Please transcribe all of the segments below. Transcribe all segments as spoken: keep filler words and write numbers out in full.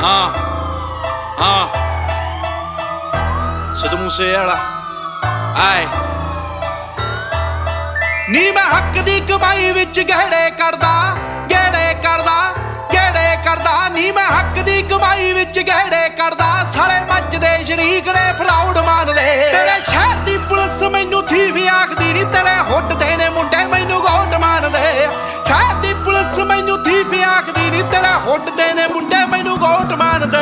ਹਾਂ ਹਾਂ ਸਿੱਧੂ ਮੂਸੇ ਵਾਲਾ ਆਏ ਨੀ ਮੈਂ ਹੱਕ ਦੀ ਕਮਾਈ ਵਿੱਚ ਗਹਿੜੇ ਕਰਦਾ ਗਹਿੜੇ ਕਰਦਾ ਗਹਿੜੇ ਕਰਦਾ ਨੀ ਮੈਂ ਹੱਕ ਦੀ ਕਮਾਈ ਵਿੱਚ ਗਹਿੜੇ ਕਰਦਾ ਸਾਲੇ ਮੱਚਦੇ ਸ਼ਰੀਕ ਨੇ ਫਰਾਉਡ ਮੰਨਦੇ ਤੇਰੇ ਸ਼ਹਿਰ ਦੀ ਪੁਲਿਸ ਮੈਨੂੰ ਥੀ ਵੀ ਆਖਦੀ ਨੀ ਤੇਰੇ ਹੁੱਟ ਦੇ ਨੇ ਮੁੰਡੇ ਮੈਨੂੰ ਗੋਟ ਮੰਨਦੇ ਸ਼ਹਿਰ ਦੀ ਪੁਲਿਸ ਮੈਨੂੰ ਥੀ ਵੀ ਆਖਦੀ ਨੀ ਤੇਰੇ ਹੁੱਟ ਦੇ ਨੇ ਮੁੰਡੇ ਮੈਨੂੰ ਗੋਟ ਮੰਨਦੇ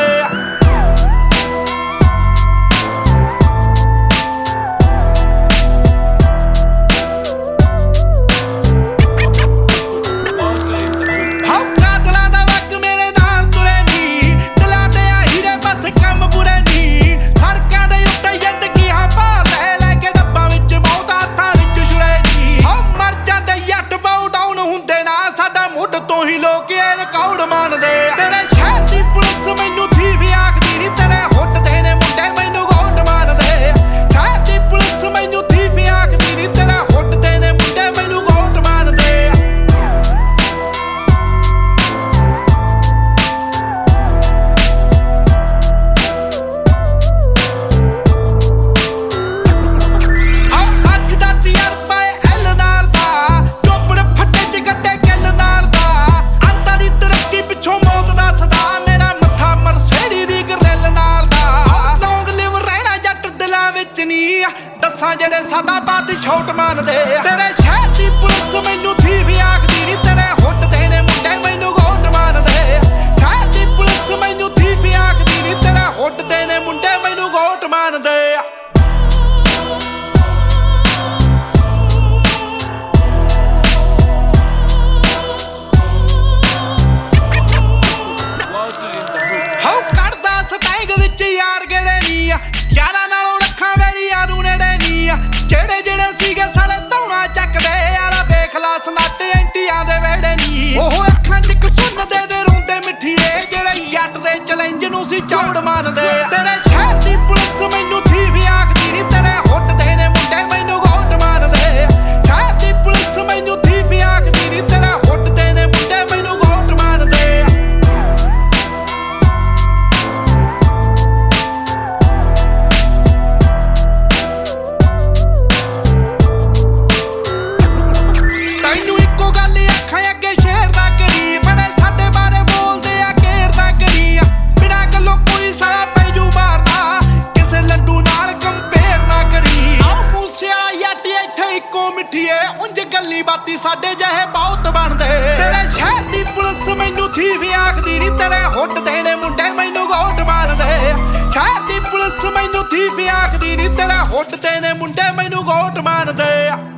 ਦੱਸਾਂ ਜਿਹੜੇ ਸਾਡਾ ਬਾਤ ਛੋਟ ਮੰਨਦੇ ਤੇਰੇ ਸ਼ਹਿਰ ਦੀ ਪੁਲਿਸ ਮੈਨੂੰ ਥੀ ਵੀ ਆਖਦੀ ਨੀ ਤੇਰੇ ਹੁੱਟ ਦੇ ਨੇ ਮੁੰਡੇ ਮੈਨੂੰ ਗੋਟ ਮੰਨਦੇ ਸ਼ਹਿਰ ਦੀ ਪੁਲਿਸ ਮੈਨੂੰ ਥੀ ਵੀ ਆਖਦੀ ਨੀ ਤੇਰੇ ਹੁੱਟ ਦੇ ਨੇ ਮੁੰਡੇ ਮੈਨੂੰ ਗੋਟ ਮੰਨਦੇ ਹਾਉ ਕੱਢਦਾ ਸਟੈਂਗ ਵਿੱਚ ਯਾਰ ਗੇੜੇ ਨੀ ਯਾਰਾਂ ਨਾਲੋਂ ਰੱਖਾਂ ਵੇਰੀ ਯਾਰੂ ਨੇੜੇ ਜਿਹੜੇ ਜਿਹੜੇ ਸੀਗੇ ਸਾਲੇ ਧੌਣਾ ਚੱਕਦੇ ਯਾਰਾ ਵੇਖ ਲਾ ਸਨੱਟ ਐਂਟੀਆਂ ਦੇ ਵੇੜੇ ਨੀ ਉਹ ਅੱਖਾਂ ਚ ਕਸੁੰਨ ਦੇ ਦੇ ਰੋਂਦੇ ਮਿੱਠੀਏ ਜਿਹੜੇ ਜੱਟ ਦੇ ਚੈਲੰਜ ਨੂੰ ਸੀ ਚੌੜ ਮੰਨਦੇ ਤੇਰੇ ਸ਼ਹਿਰ ਦੀ ਪੁਲਿਸ ਮੈਨੂੰ ਥੀ ਵੀ ਆਖਦੀ ਨੀ ਤੇਰੇ ਹੁੱਟ ਦੇ ਨੇ ਮੁੰਡੇ ਮੈਨੂੰ ਗੋਟ ਮੰਨਦੇ ਸ਼ਹਿਰ ਦੀ ਪੁਲਿਸ ਮੈਨੂੰ ਥੀ ਵੀ ਆਖਦੀ ਨੀ ਤੇਰੇ ਹੁੱਟ ਦੇ ਨੇ ਮੁੰਡੇ ਮੈਨੂੰ ਗੋਟ ਮੰਨਦੇ ਗੱਲੀ ਬਾਤੀ ਸਾਡੇ ਜਿਹੇ ਬਹੁਤ ਬਣਦੇ ਤੇਰੇ ਸ਼ਹਿਰ ਦੀ ਪੁਲਿਸ ਮੈਨੂੰ ਥੀ ਵੀ ਆਖਦੀ ਨੀ ਤੇਰੇ ਹੁੱਟ ਦੇ ਨੇ ਮੁੰਡੇ ਮੈਨੂੰ ਗੋਟ ਮੰਨਦੇ ਸ਼ਹਿਰ ਦੀ ਪੁਲਿਸ ਮੈਨੂੰ ਥੀ ਵੀ ਆਖਦੀ ਨੀ ਤੇਰੇ ਹੁੱਟ ਦੇ ਨੇ ਮੁੰਡੇ ਮੈਨੂੰ ਗੋਟ ਮੰਨਦੇ